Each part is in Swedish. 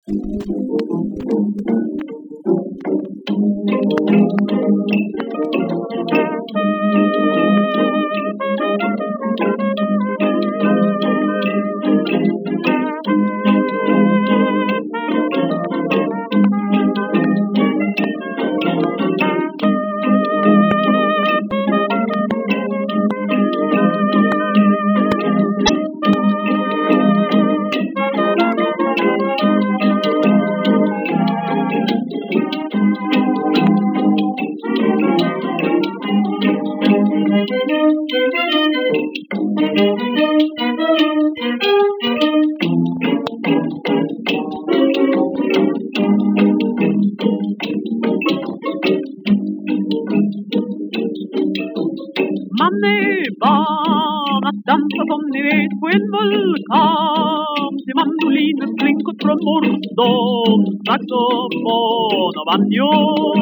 Man är van att dansa som ni vet på en vulkan till mandoliner, flink och trummor, dom, saxofon och banjon.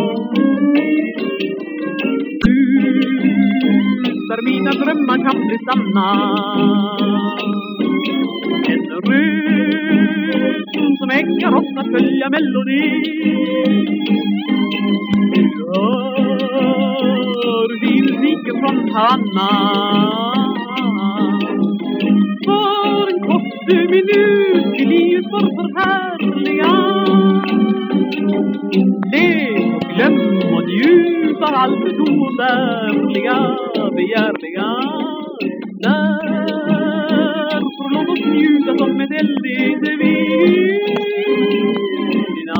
Där mina drömmar kan bli sanna, en rytm som ägnar oss att följa melodi. Musiken från Havanna, för en kort minut i livet för förhärliga. Lek och glöm och njut av allt det oumbärliga, begärliga. Därför låt oss njuta som ett eld individ.